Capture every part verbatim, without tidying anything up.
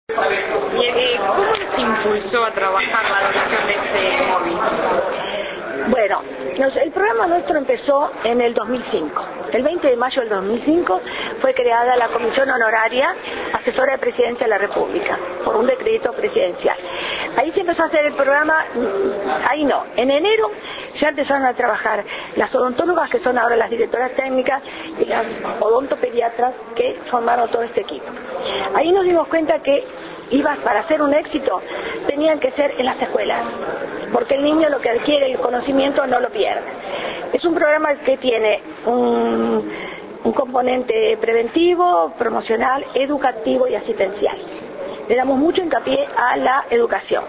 ¿Y eh, cómo nos impulsó a trabajar la adopción de este móvil? Bueno, nos, el programa nuestro empezó en el dos mil cinco. El veinte de mayo del dos mil cinco fue creada la Comisión Honoraria Asesora de Presidencia de la República, por un decreto presidencial. Ahí se empezó a hacer el programa, ahí no, en enero ya empezaron a trabajar las odontólogas, que son ahora las directoras técnicas, y las odontopediatras que formaron todo este equipo. Ahí nos dimos cuenta que iba, para hacer un éxito, tenían que ser en las escuelas, porque el niño lo que adquiere, el conocimiento, no lo pierde. Es un programa que tiene un, un componente preventivo, promocional, educativo y asistencial. Le damos mucho hincapié a la educación.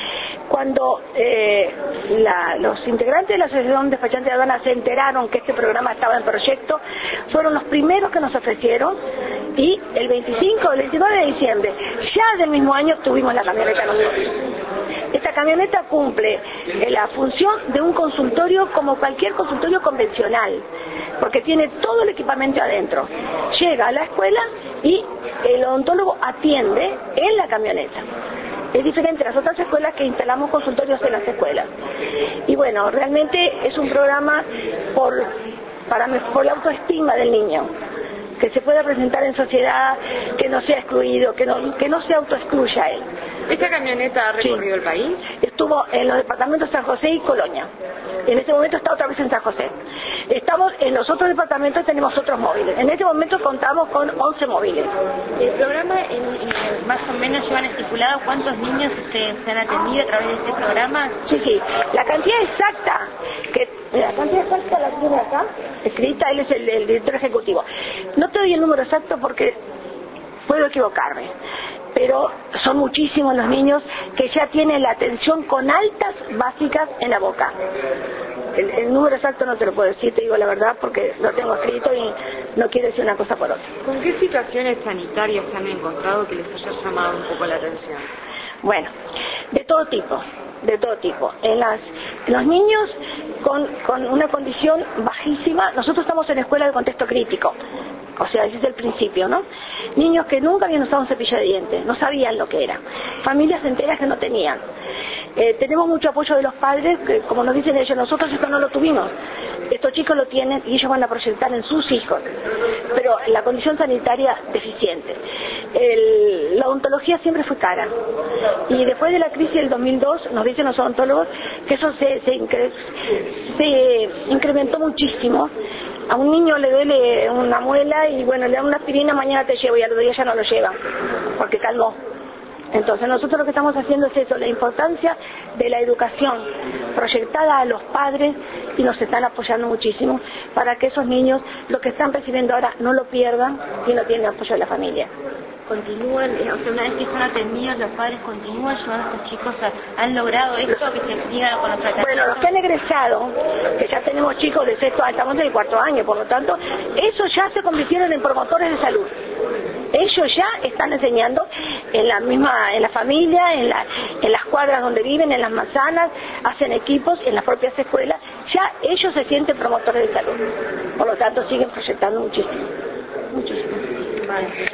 Cuando eh, la, los integrantes de la Asociación Despachante de Aduanas se enteraron que este programa estaba en proyecto, fueron los primeros que nos ofrecieron, y el veinticinco, el veintinueve de diciembre, ya del mismo año, tuvimos la camioneta nosotros. Esta camioneta cumple eh, la función de un consultorio como cualquier consultorio convencional, porque tiene todo el equipamiento adentro. Llega a la escuela y el odontólogo atiende en la camioneta. Es diferente a las otras escuelas que instalamos consultorios en las escuelas. Y bueno, realmente es un programa por, para, por la autoestima del niño, que se pueda presentar en sociedad, que no sea excluido, que no, que no se autoexcluya él. ¿Esta camioneta ha recorrido Sí. el país? Estuvo en los departamentos de San José y Colonia. En este momento está otra vez en San José. Estamos en los otros departamentos, tenemos otros móviles. En este momento contamos con once móviles. El programa, en, en, más o menos llevan estipulado cuántos niños este, se han atendido a través de este programa. Sí, sí. La cantidad exacta, que la cantidad exacta la tiene acá, escrita, él es el, el director ejecutivo. No te doy el número exacto porque puedo equivocarme, pero son muchísimos los niños que ya tienen la atención con altas básicas en la boca. El, el número exacto no te lo puedo decir, te digo la verdad, porque lo tengo escrito y no quiero decir una cosa por otra. ¿Con qué situaciones sanitarias han encontrado que les haya llamado un poco la atención? Bueno, de todo tipo, de todo tipo. En, las, en los niños con, con una condición bajísima, nosotros estamos en escuela de contexto crítico. O sea, desde el principio, ¿no? Niños que nunca habían usado un cepillo de dientes, no sabían lo que era. Familias enteras que no tenían. Eh, tenemos mucho apoyo de los padres, que como nos dicen ellos, nosotros esto no lo tuvimos. Estos chicos lo tienen y ellos van a proyectar en sus hijos. Pero la condición sanitaria deficiente. El, la odontología siempre fue cara. Y después de la crisis del dos mil dos, nos dicen los odontólogos que eso se, se, incre, se incrementó muchísimo. A un niño le duele una muela y bueno, le dan una aspirina, mañana te llevo, y al otro día ya no lo llevan, porque calmó. Entonces nosotros lo que estamos haciendo es eso, la importancia de la educación proyectada a los padres, y nos están apoyando muchísimo para que esos niños, lo que están recibiendo ahora, no lo pierdan y no tienen apoyo de la familia. Continúan, o sea, una vez que son atendidos, los padres continúan llevando a estos chicos, a, han logrado esto, que se siga con los tratamientos. Bueno, los que han egresado, que ya tenemos chicos de sexto, estamos en el cuarto año, por lo tanto, esos ya se convirtieron en promotores de salud. Ellos ya están enseñando en la misma, en la familia, en, la, en las cuadras donde viven, en las manzanas, hacen equipos en las propias escuelas, ya ellos se sienten promotores de salud. Por lo tanto, siguen proyectando muchísimo, muchísimo. Vale.